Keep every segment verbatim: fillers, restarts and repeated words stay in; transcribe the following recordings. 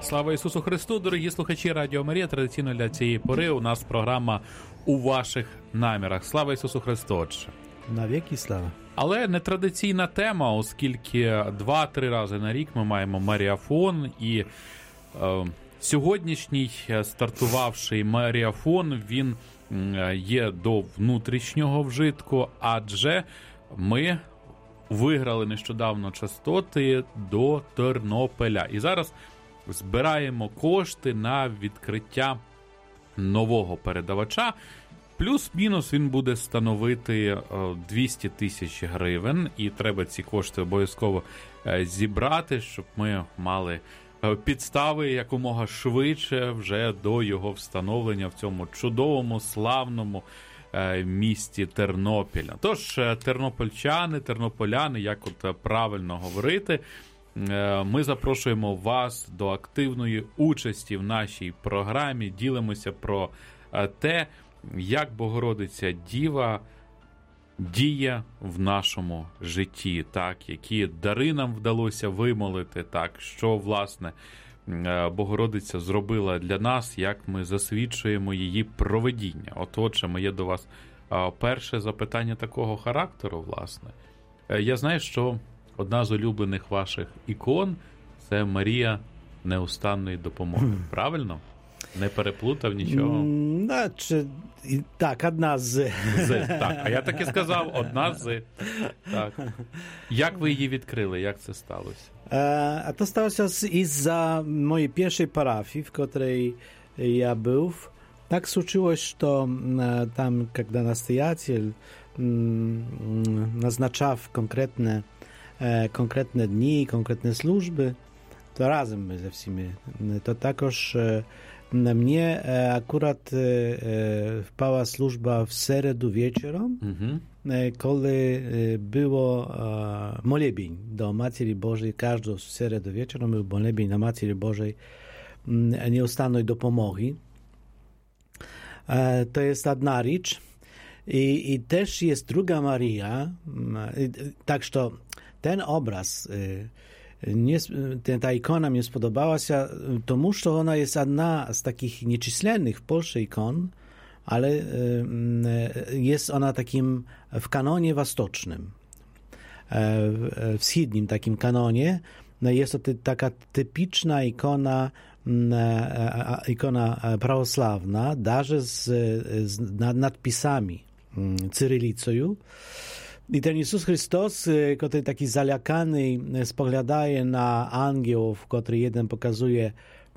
Слава Ісусу Христу, дорогі слухачі Радіо Марія. Традиційно для цієї пори у нас програма «У ваших намірах». Слава Ісусу Христу, Отче. Навіки слава. Але нетрадиційна тема, оскільки два-три рази на рік ми маємо Маріафон, і е, сьогоднішній стартувавший Маріафон, він є до внутрішнього вжитку, адже ми виграли нещодавно частоти до Тернополя. І зараз збираємо кошти на відкриття нового передавача. Плюс-мінус він буде становити двісті тисяч гривень, і треба ці кошти обов'язково зібрати, щоб ми мали підстави якомога швидше вже до його встановлення в цьому чудовому, славному місті Тернопіля. Тож, тернопільчани, тернополяни, як от правильно говорити, ми запрошуємо вас до активної участі в нашій програмі, ділимося про те, як Богородиця Діва діє в нашому житті, так, які дари нам вдалося вимолити, так, що, власне, Богородиця зробила для нас, як ми засвідчуємо її провидіння. Отже, моє до вас перше запитання такого характеру, власне. Я знаю, що одна з улюблених ваших ікон – це Марія неустанної допомоги. Правильно? Не переплутав нічого? Значи, так, одна з. з. Так, а я так і сказав, одна з. Так. Як ви її відкрили? Як це сталося? А to stało się із-за mojej pierwszej parafii, w której ja był. Tak случилось, что там, когда настоятель назначав конкретne, конкретne dni, конкретne służby, to razem my ze всіми. To також mnie akurat wpała służba w середу wieczorem, mm-hmm. kiedy było molebień do Matki Bożej. Każdą середу wieczorem był molebień na Matki Bożej nieustannej dopomogi. To jest jedna rzecz. I, I też jest druga Maria. Tak, że ten obraz, nie, ta ikona mnie spodobała się, tomu, że ona jest jedna z takich nieczyslennych w Polsce ikon, ale jest ona takim w kanonie wastocznym, w wschodnim takim kanonie. Jest to taka typiczna ikona, ikona prawosławna, даже z, z nadpisami cyrylicą. I ten Jezus Chrystus, który taki zalakany, spoglądaje na aniołów, który jeden pokazuje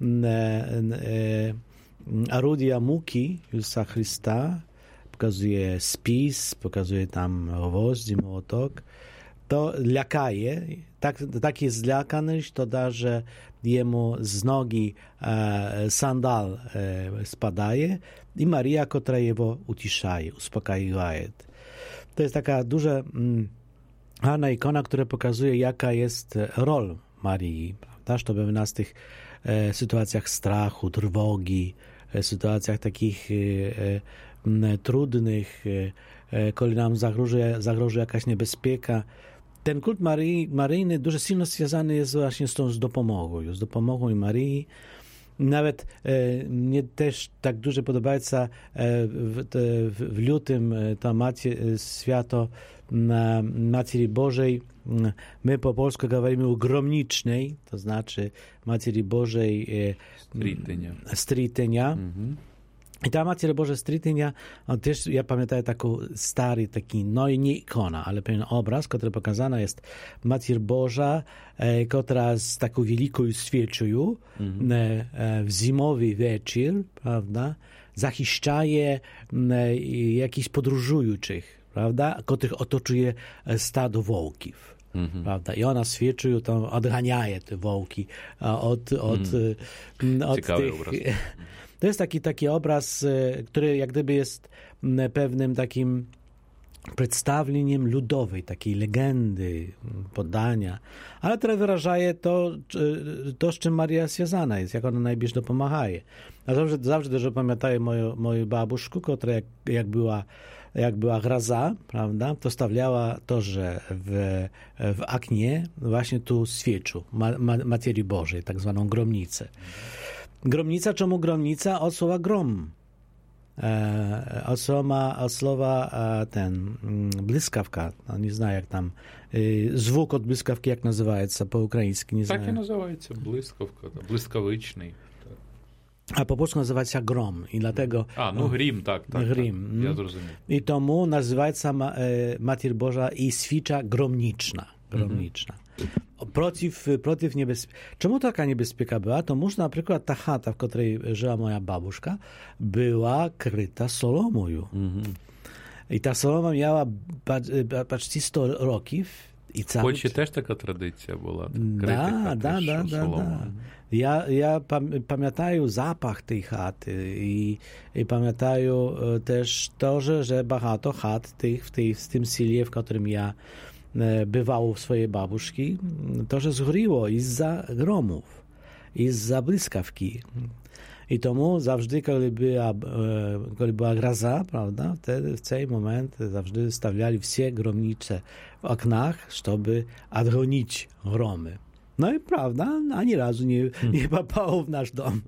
орудия muki Jezusa Chrysta, pokazuje spis, pokazuje tam gwoździ, mołotok, to lakaje, tak, tak jest zlakany, że to da, że jemu z nogi e, sandal e, spadaje i Maria, która jego uciszaje, uspokajaje. To jest taka duża ładna ikona, która pokazuje, jaka jest rola Marii, prawda? Żeby w nas tych e, sytuacjach strachu, trwogi, e, sytuacjach takich e, e, trudnych, e, kiedy nam zagroży, zagroży jakaś niebezpieka. Ten kult Maryi, Maryjny dużo silno związany jest właśnie z tą z dopomogą, z dopomogą Maryi. Nawet e, mnie też tak dużo podoba się e, w, w, w lutym ta macie, święto na Matki Bożej. My po polsku mówimy o gromnicznej, to znaczy Matki Bożej e, Strytynia. Strytynia. Mhm. I ta Matka Boża Strytynia, też ja pamiętam taką stary, taki, no i nie ikona, ale pewien obraz, który pokazana jest Matka Boża, e, która z taką wielką świeczą mm-hmm. e, w zimowy wieczór, prawda, zachiszczaje e, jakichś podróżujących, prawda, których otoczuje stado wołków. Mm-hmm. Prawda? I ona świecił, tam odganiaje te wołki od, od, mm. od tych... Obraz. To jest taki, taki obraz, który jak gdyby jest pewnym takim przedstawieniem ludowej, takiej legendy, podania, ale które wyrażaje to, to, z czym Maria związana jest, jak ona najbliżej dopomaga. A zawsze, zawsze też pamiętaję moją, moją babuszkę, która jak, jak była jak była graza, prawda, to stawiała to, że w, w oknie właśnie tu świeczu, ma, ma, materii Bożej, tak zwaną gromnicę. Gromnica, czemu gromnica? Od słowa grom. E, od, słowa, od słowa e, ten, błyskawka. No, nie znam jak tam, e, zwuk od błyskawki, jak nazywaється po-ukraiński, nie Tak знаю. i nazywaється błyskawka, błyskawiczny. A po polsku nazywa się grom i dlatego... A, no grim, tak, tak. Grim. Tak, ja zrozumiał. I tomu nazywaється ma, e, Matir Boża i świcza gromniczna. gromniczna. Mhm. Protiv, protiv niebezpieka. Czemu taka niebezpieka była? To może na przykład ta chata, w której żyła moja babuszka, była kryta solomою. Mhm. I ta soloma miała почти sto років. В Польщі теж така традиція була. Да, да, да, да, да. Я, я пам'ятаю запах тієї хати і, і пам'ятаю теж то, że багато хат тих, в, тих, в тим селі, в якому я бывał у своєї бабушки, то, że zgoriło із-за громів, із-за блискавки. I tomu zawsze, kiedy była, kiedy była graza, prawda, wtedy w ten moment zawsze stawiali wszystkie gromnice w oknach, żeby odgonić gromy. No i prawda, ani razu nie, nie papało w nasz dom.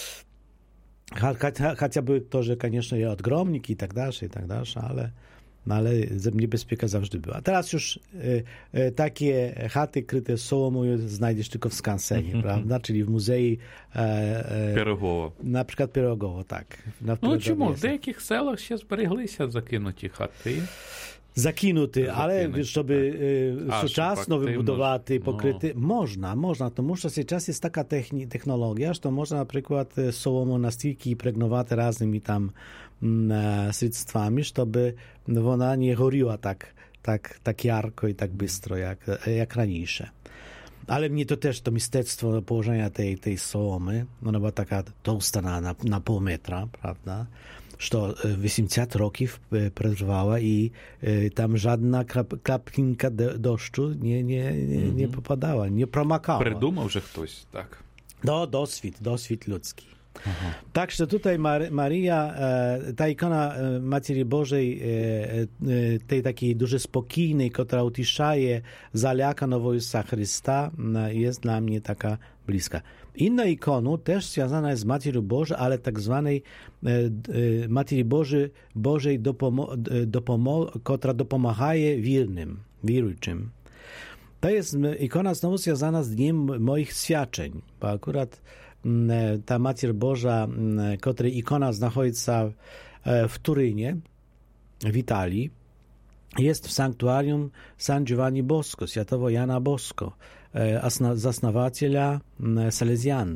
Chociaż były to, że koniecznie je odgromniki i tak dalej, i tak dalej, ale no ale niebezpieka zawsze była. Teraz już e, e, takie chaty kryte solomą znajdziesz tylko w skansenie, prawda? Czyli w muzei e, e, Пирогово. Na przykład Пирогово, так. На Ну чому? В деяких селах ще збереглися закинуті хати. Закинути, але Закинуть, щоб А, сучасно щоб вибудувати, активно, покрити, можна, можна, тому що зараз є така техні, технологія, що можна, наприклад, солому настільки імпрегнувати різними там средствами, щоб вона не горіла так, так, так ярко і так швидко, як, як раніше. Ale mnie to też to mistectwo położenia tej, tej sołomy, ona była taka tłusta na, na, na pół metra, prawda? Że osiemdziesiąt roków przetrwała i tam żadna klapkinka deszczu nie, nie, nie, nie popadała, nie promakała. Придумав же хтось, так. No, doswid, doswid ludzki. Aha. Także tutaj Maria, ta ikona Matki Bożej, tej takiej дуже spokojnej, która utiszaje zalakanego Jezusa Chrysta, jest dla mnie taka bliska. Inna ikona też związana jest z Matką Bożą, ale tak zwanej Matki Bożej, Bożej dopomo, dopomo, która dopomagaje wiernym, wierującym. To jest ikona znowu związana z Dniem moich świadczeń, bo akurat ta Matka Boża, której ikona znajduje się w Turynie, w Italii, jest w sanktuarium San Giovanni Bosco, świętego Jana Bosco, założyciela Salezjan.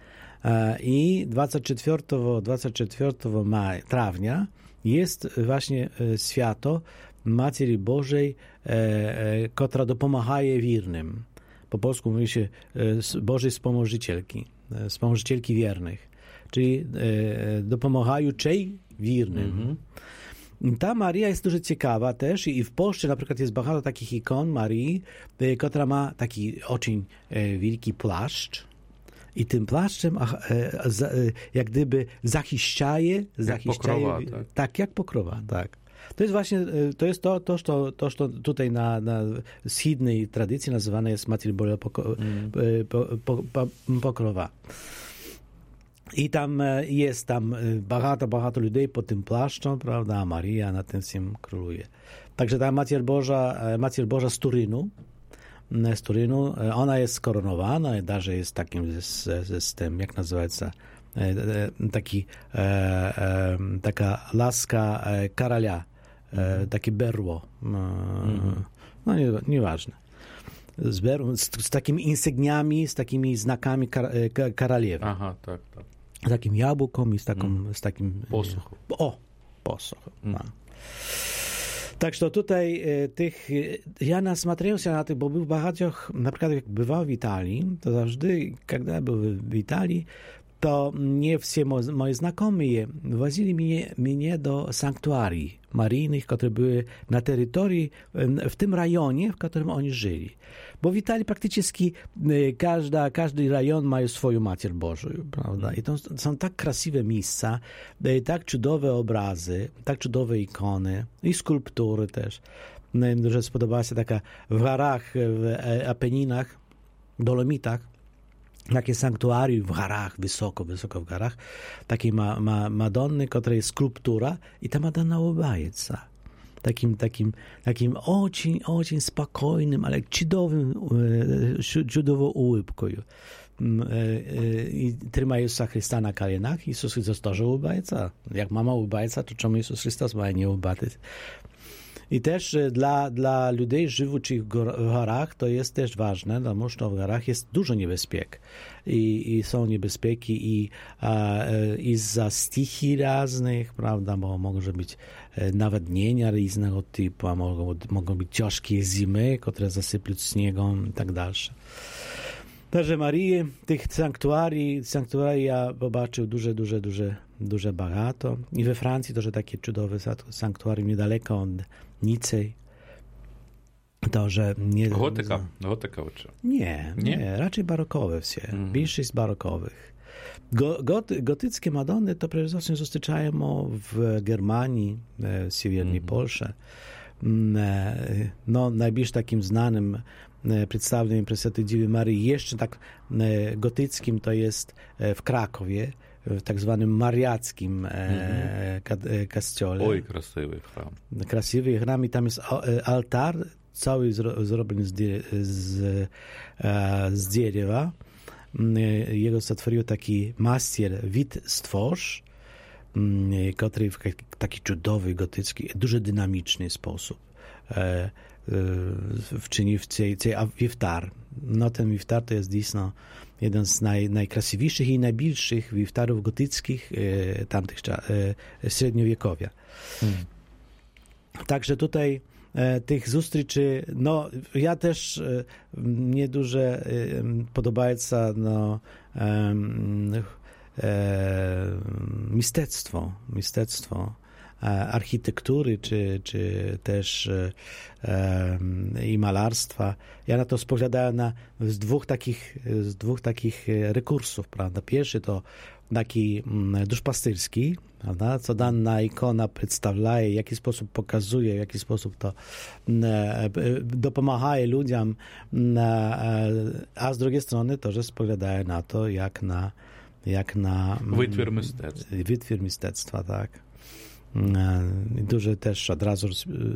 I dwudziestego czwartego trawnia jest właśnie święto Matki Bożej, która dopomagaje wiernym. Po polsku mówi się Bożej wspomożycielki. Wspomożycielki wiernych, czyli e, dopomagajucej wiernym. Mm-hmm. Ta Maria jest dużo ciekawa też i w Polsce na przykład jest bardzo takich ikon Marii, e, która ma taki очень e, wielki płaszcz i tym płaszczem e, za, e, jak gdyby zachiszczaje, zachiszczaje jak pokrowa, tak. tak, jak pokrowa, tak. To jest właśnie, to jest to, to, to, to co tutaj na, na wschodniej tradycji nazywane jest Matki Bożej poko, mm. po, po, po, pokrowa. I tam jest tam bardzo, bardzo ludzi pod tym płaszczem, prawda, a Maria na tym wszystkim króluje. Także ta Matka Boża, Matka Boża z Turynu, z Turynu, ona jest skoronowana, даже jest takim z, z, z tym, jak nazywa się, taki, e, e, taka laska e, karalia, e, takie berło, e, mm-hmm. no nie, nieważne, z, berło, z, z takimi insygniami, z takimi znakami kar, e, karaliewy. Aha, tak, tak. Z takim jabłką i z, taką, mm. z takim... Posłuch. O, posłuch. Mm. Także tutaj e, tych, ja nasmatrałem się na tych, bo był w багатьох, na przykład jak bywał w Italii, to zawsze, kiedy był w Italii, to nie wszyscy moi znajomi wozili mnie, mnie do sanktuarii maryjnych, które były na terytorii, w tym rejonie, w którym oni żyli. Bo w Italii praktycznie każda, każdy rejon ma swoją Mater Bożą, prawda? I to są tak krasiwe miejsca, tak cudowe obrazy, tak cudowe ikony i skulptury też. Dużo spodobała się taka w górach, w Apeninach, Dolomitach, takie sanktuarium w górach, wysoko, wysoko w górach, takiej ma, ma, Madonny, która jest skulptura i ta Madonna улыбается. Takim, takim, takim очень, очень spokojnym, ale cudowym, cudową улыбką. I trzyma Jezusa Chrysta na kolanach. Jezus Chrystus też улыбается. Jak mama улыбается, to czemu Jezus Chrystus ma nie улыбаться? I też dla, dla ludzi żyjących w górach to jest też ważne, dlatego że w górach jest dużo niebezpiek. I, i są niebezpieki i, a, i za stichi różnych, prawda, bo może być nawodnienia różnego typu, a mogą, mogą być ciężkie zimy, które zasypią śniegiem i tak dalej. Także Marii, tych sanktuarii, sanktuarii ja zobaczył duże, duże, duże, duże bagato. I we Francji też takie cudowe sanktuarium niedaleko od Nicy. To, że nie... Gotyka, gotyka uczy. Nie, nie, nie, raczej barokowe wsie. Mm. Większość barokowych. Go, goty, gotyckie Madony to przede wszystkim zустрічаємо w Germanii, w Sievernej mm. Polsce. No, najbliżej takim znanym przedstawionym Prесвятой Dziewy Maryi, jeszcze tak gotyckim to jest w Krakowie, w tak zwanym mariackim mm-hmm. kościele. Oj, krasiwy chrám. Krasiwy chrám i tam jest altar, cały zrobiony z, z, z drzewa. Jego stworzył taki master Wit Stworz, który w taki cudowy, gotycki, дуже dynamiczny sposób wczynił цей, цей wiftar. No ten wiftar to jest dійсно jeden z naj, najkrasiwszych i najbliższych wiftarów gotyckich e, tamtych e, średniowiekowia. Hmm. Także tutaj e, tych zustryczy, no ja też e, mnie dużo e, podoba się no, e, e, mistectwo, mistectwo architektury, czy, czy też e, i malarstwa. Ja na to spoglądałem na, z, dwóch takich, z dwóch takich rekursów, prawda. Pierwszy to taki duszpasterski, prawda, co dana ikona przedstawia, w jaki sposób pokazuje, w jaki sposób to e, dopomaga ludziom, e, a z drugiej strony to, że spoglądają na to, jak na jak na wytwór mistectwa. Wytwór mistectwa, tak. Duże też od razu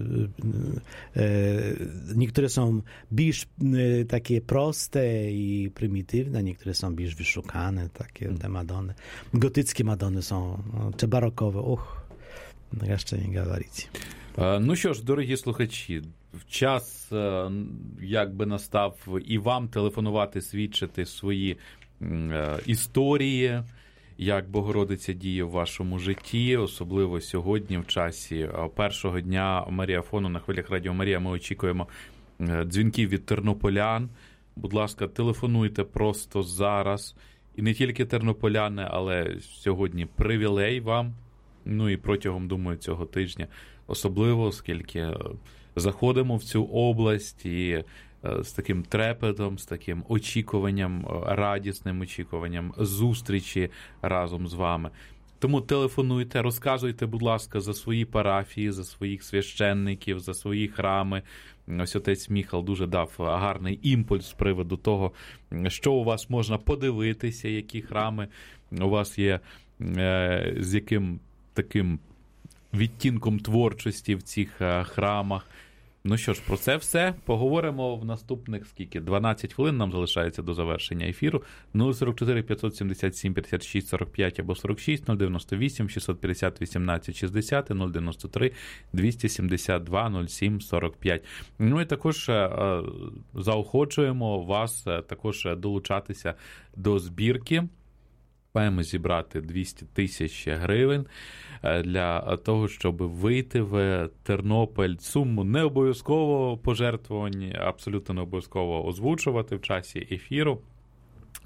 niektóre są bardziej takie proste i prymitywne, niektóre są bardziej wyszukane, takie te Madony. Gotyckie Madony są, czy barokowe, uch, jeszcze nie говорить. Ну що ж, дорогі слухачі, час якби настав і вам телефонувати, свідчити свої історії, як Богородиця діє в вашому житті, особливо сьогодні, в часі першого дня Маріафону на хвилях Радіо Марія. Ми очікуємо дзвінків від тернополян. Будь ласка, телефонуйте просто зараз. І не тільки тернополяни, але сьогодні привілей вам. Ну і протягом, думаю, цього тижня особливо, оскільки заходимо в цю область і з таким трепетом, з таким очікуванням, радісним очікуванням зустрічі разом з вами. Тому телефонуйте, розказуйте, будь ласка, за свої парафії, за своїх священників, за свої храми. Ось отець Міхал дуже дав гарний імпульс з приводу того, що у вас можна подивитися, які храми у вас є, з яким таким відтінком творчості в цих храмах. Ну що ж, про це все поговоримо в наступних, скільки, дванадцять хвилин нам залишається до завершення ефіру. нуль сорок чотири п'ятсот сімдесят сім п'ятдесят шість сорок п'ять або сорок шість, нуль дев'яносто вісім шістсот п'ятдесят вісімнадцять шістдесят, нуль дев'яносто три двісті сімдесят два нуль сім сорок п'ять. Ну і також заохочуємо вас також долучатися до збірки. Маємо зібрати двісті тисяч гривень для того, щоб вийти в Тернопіль. Суму не обов'язково пожертвувань, абсолютно не обов'язково озвучувати в часі ефіру.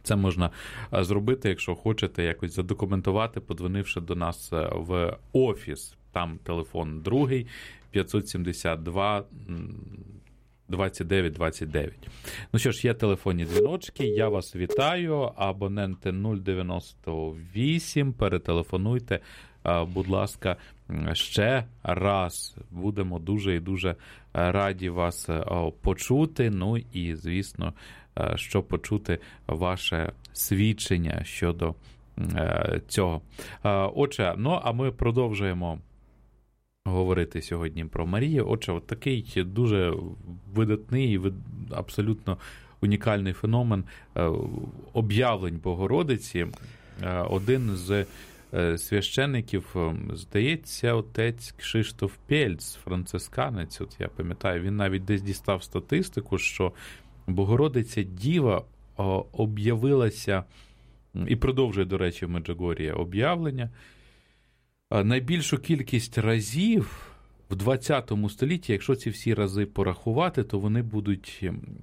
Це можна зробити, якщо хочете якось задокументувати, подзвонивши до нас в офіс. Там телефон другий, п'ятсот сімдесят два двадцять дев'ять двадцять дев'ять. Ну що ж, є телефонні дзвіночки, я вас вітаю, абоненти нуль дев'яносто вісім, перетелефонуйте, будь ласка, ще раз. Будемо дуже і дуже раді вас почути, ну і, звісно, що почути ваше свідчення щодо цього. Отже, ну а ми продовжуємо говорити сьогодні про Марію. Отже, от такий дуже видатний, абсолютно унікальний феномен об'явлень Богородиці. Один з священників, здається, отець Кшиштоф Пельц, францисканець, от я пам'ятаю, він навіть десь дістав статистику, що Богородиця Діва об'явилася, і продовжує, до речі, в Меджугор'ї об'явлення, найбільшу кількість разів в двадцятому столітті, якщо ці всі рази порахувати, то вони будуть,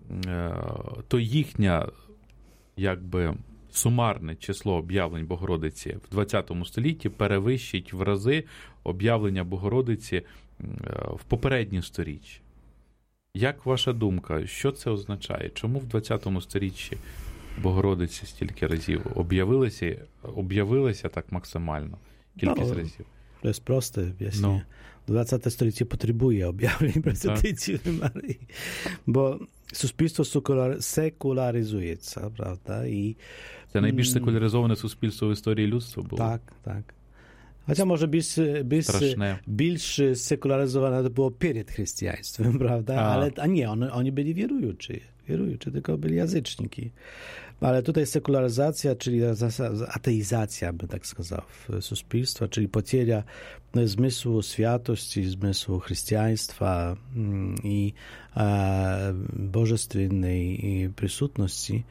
то їхня, якби, сумарне число об'явлень Богородиці в двадцятому столітті перевищить в рази об'явлення Богородиці в попереднє сторіччя. Як ваша думка, що це означає? Чому в двадцятому сторіччі Богородиця стільки разів об'явилася, об'явилася так максимально? Кількість no, разів. To jest proste wyjaśnienie. No. dwudzieste stulecie potrzebuje objawień Prezydencji Maryi, bo суспільство секуляризується, правда? І, це найбільш секуляризоване суспільство в історії людства було. Так, так. Хоча, може, більш, більш, більш секуляризоване було перед християнством, правda? A. Ale, a nie, oni, oni byli wierujący, wierujący, tylko byli jazyczniki. Ale tutaj sekularyzacja, czyli ateizacja, bym tak сказав, суспільства, czyli poтеря zmysłu świętości, zmysłu chrześcijaństwa i bożestwiennej присутності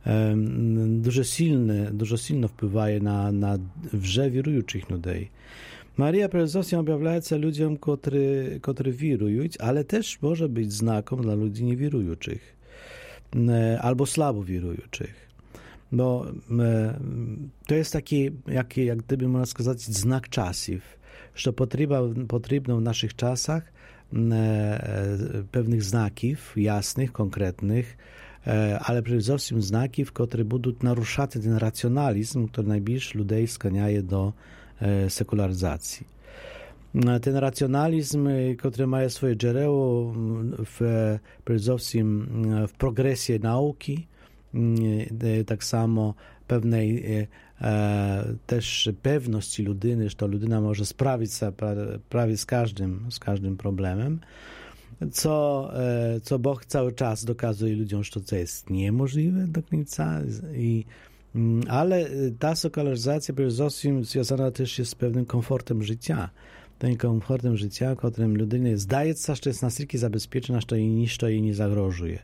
дуже сильно, дуже сильно впливає на, на вже віруючих людей. Марія перед зовсім об'являється людям, котрі, котрі вірують, але теж може бути знаком dla ludzi niewierujących albo słabo wierujących. Bo to jest taki, jak, jak gdyby można сказать, znak czasów, że potrzeba, potrzebno w naszych czasach pewnych znaków jasnych, konkretnych, ale przede wszystkim znaków, które będą naruszać ten racjonalizm, który najbliżej ludzi skłania do sekularyzacji. Ten racjonalizm, który ma swoje źródło w, przede wszystkim w progresie nauki, tak samo pewnej też pewności ludyny, że to ludyna może sprawić sobie prawie z każdym, z każdym problemem, co, co Bóg cały czas dokazuje ludziom, że to jest niemożliwe do końca. I, ale ta sekularyzacja przede wszystkim związana też jest z pewnym komfortem życia. Tym komfortem życia, którym ludynie zdaje się, że jest настільки zabezpieczona, że jej nic jej nie zagrożuje.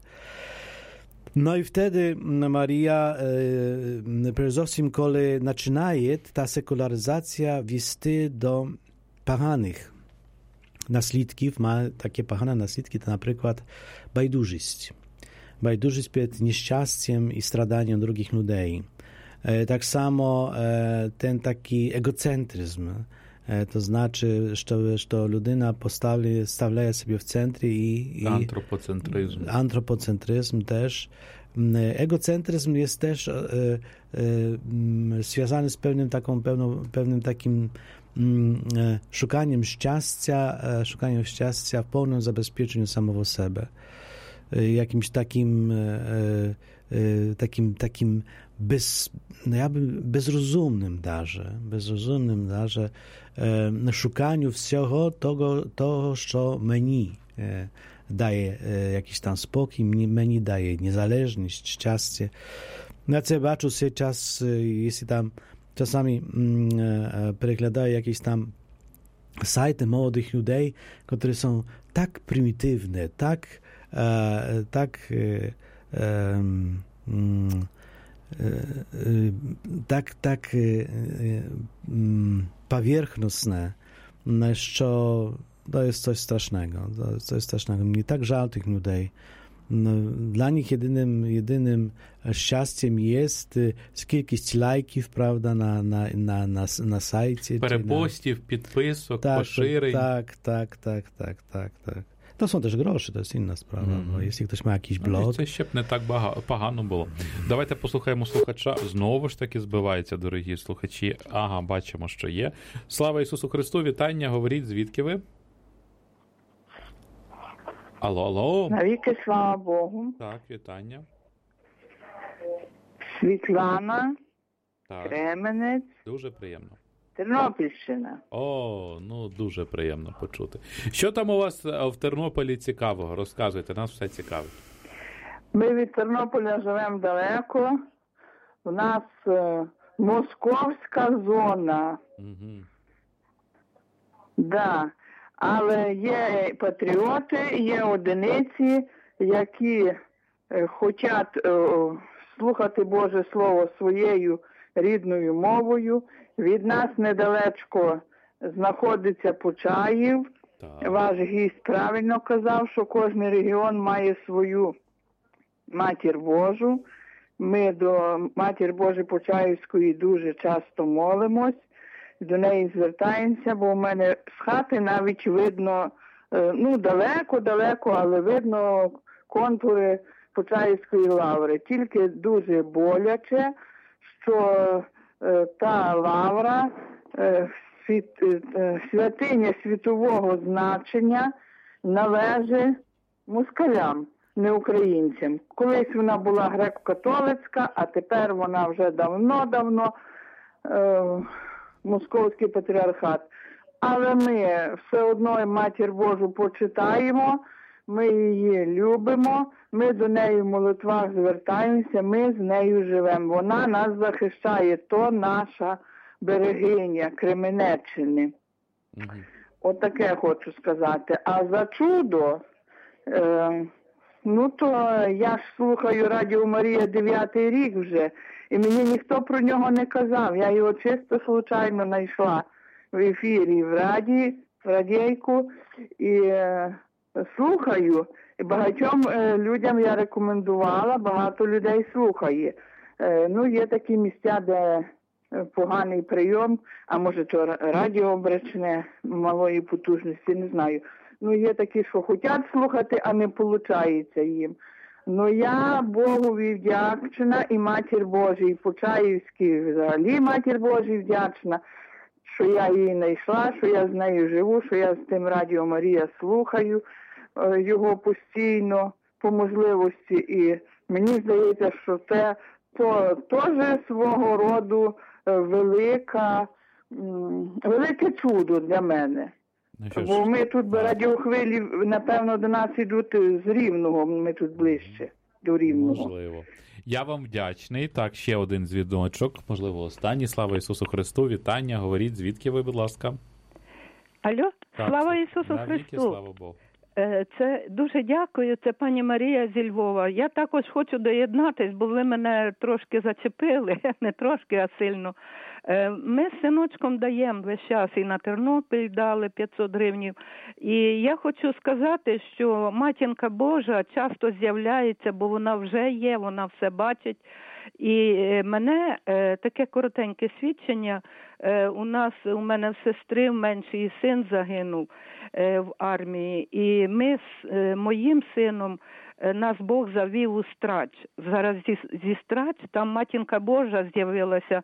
No i wtedy Maria, przede wszystkim, kiedy zaczynaje ta sekularyzacja wести do poganych naslідków, ma takie pogane naslідki, to na przykład bajdurzyść. Bajdurzyść przed nieszczęściem i stradaniem drugich ludzi. Tak samo ten taki egocentryzm, to znaczy, że, że ludyna postawia, stawia sobie w centrum i, i antropocentryzm. Antropocentryzm też. Egocentryzm jest też e, e, związany z pewnym, taką, pewną, pewnym takim e, szukaniem szczęścia, e, szukaniem szczęścia w pełnym zabezpieczeniu samego siebie. E, jakimś takim, e, e, takim, takim bez, no jakby bezrozumnym darze, bezrozumnym darze, e, szukaniu wszystkiego tego, to, co meni e, daje e, jakiś tam spokój, meni daje niezależność, szczęście. Ja zobaczę się czas, jeśli tam czasami mm, e, przeglądają jakieś tam sajty młodych ludzi, które są tak prymitywne, tak e, tak e, e, mm, tak, tak powierzchowne, że to jest coś strasznego. To jest coś strasznego. Mnie tak żal tych ludzi, Dla nich jedynym, jedynym szczęściem jest кількість лайків, правда, на, на, на, на, на сайті. Перепостів, на... підписок, tak, поширень. Tak, tak, tak, tak, tak, tak. To są też grosze, to jest inna sprawa, mm-hmm. bo jeśli ktoś ma jakiś blog... Це ще б не так багато, погано було. Давайте послухаємо слухача. Знову ж таки збивається, дорогі слухачі. Ага, бачимо, що є. Слава Ісусу Христу, вітання, говоріть, звідки ви? Алло, алло. Навіки слава Богу. Так, вітання. Світлана, так. Кременець. Дуже приємно. Тернопільщина. О, ну дуже приємно почути. Що там у вас в Тернополі цікавого? Розказуйте, нас все цікавить. Ми від Тернополя живемо далеко. У нас е, московська зона. Угу. Да. Але є патріоти, є одиниці, які е, хочуть е, слухати Боже Слово своєю рідною мовою. Від нас недалечко знаходиться Почаїв. Так. Ваш гість правильно казав, що кожен регіон має свою Матір Божу. Ми до Матір Божої Почаївської дуже часто молимось, до неї звертаємося, бо у мене з хати навіть видно, ну далеко-далеко, але видно контури Почаївської лаври. Тільки дуже боляче, що та лавра, святиня світового значення, належить москалям, не українцям. Колись вона була греко-католицька, а тепер вона вже давно-давно е, московський патріархат. Але ми все одно Матір Божу почитаємо, ми її любимо, ми до неї в молитвах звертаємося, ми з нею живемо. Вона нас захищає, то наша берегиня Кременеччини. Угу. Отаке хочу сказати. А за чудо, е, ну то я ж слухаю Радіо Марія дев'ятий рік вже, і мені ніхто про нього не казав. Я його чисто случайно знайшла в ефірі, в раді, в радійку, і е, слухаю. І багатьом е, людям я рекомендувала, багато людей слухає. Е, ну, є такі місця, де поганий прийом, а може то радіо бречне малої потужності, не знаю. Ну, є такі, що хочуть слухати, а не виходить їм. Ну, я Богові вдячна і Матір Божій Почаївській, взагалі Матір Божій вдячна, що я її знайшла, що я з нею живу, що я з тим Радіо Марія слухаю е, його постійно по можливості. І мені здається, що це то теж свого роду велика, велике чудо для мене. Ну, бо ми тут б радіохвилі, напевно, до нас йдуть з Рівного, ми тут ближче до Рівного. Можливо. Я вам вдячний. Так, ще один дзвіночок, можливо, останній. Слава Ісусу Христу, вітання, говоріть, звідки ви, будь ласка. Алло, так, слава це... Ісусу Навіки, Христу. Слава Богу. Це дуже дякую, це пані Марія зі Львова. Я також хочу доєднатись, бо ви мене трошки зачепили, не трошки, а сильно. Ми з синочком даємо весь час і на Тернопіль дали п'ятсот гривнів. І я хочу сказати, що Матінка Божа часто з'являється, бо вона вже є, вона все бачить. І мене таке коротеньке свідчення, у нас, у мене в сестри менший син загинув в армії, і ми з моїм сином, нас Бог завів у Страч. Зараз зі, зі Страч, там Матінка Божа з'явилася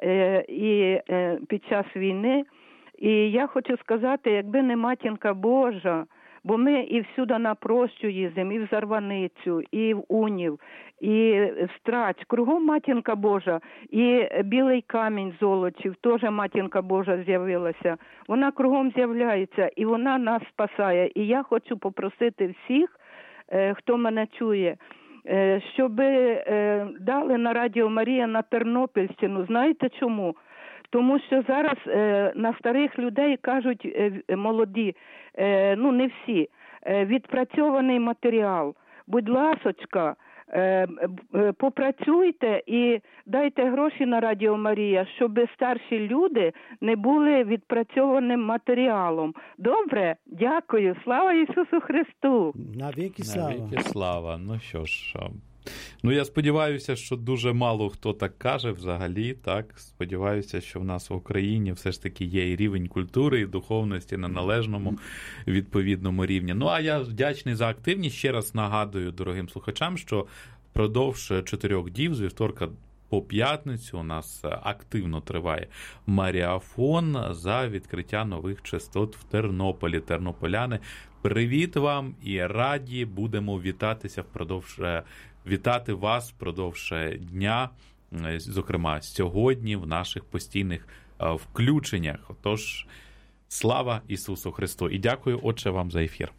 і під час війни. І я хочу сказати, якби не Матінка Божа, бо ми і всюди на Прощу їздимо, і в Зарваницю, і в Унів, і в Страч. Кругом Матінка Божа. І Білий Камінь Золочів, теж Матінка Божа з'явилася. Вона кругом з'являється, і вона нас спасає. І я хочу попросити всіх, хто мене чує, щоб дали на Радіо Марія на Тернопільщину. Знаєте чому? Тому що зараз е, на старих людей кажуть е, молоді, е, ну не всі, е, відпрацьований матеріал. Будь ласочка, попрацюйте і дайте гроші на Радіо Марія, щоб старші люди не були відпрацьованим матеріалом. Добре? Дякую. Слава Ісусу Христу! Навіки слава! Навіки слава! Ну що ж... Ну, я сподіваюся, що дуже мало хто так каже взагалі, так. Сподіваюся, що в нас в Україні все ж таки є і рівень культури, і духовності на належному відповідному рівні. Ну, а я вдячний за активність. Ще раз нагадую дорогим слухачам, що впродовж чотирьох днів, з вівторка по п'ятницю, у нас активно триває маріафон за відкриття нових частот в Тернополі. Тернополяни, привіт вам і раді будемо вітатися впродовж вітати вас впродовж дня, зокрема сьогодні в наших постійних включеннях. Отож, слава Ісусу Христу! І дякую, Отче, вам за ефір.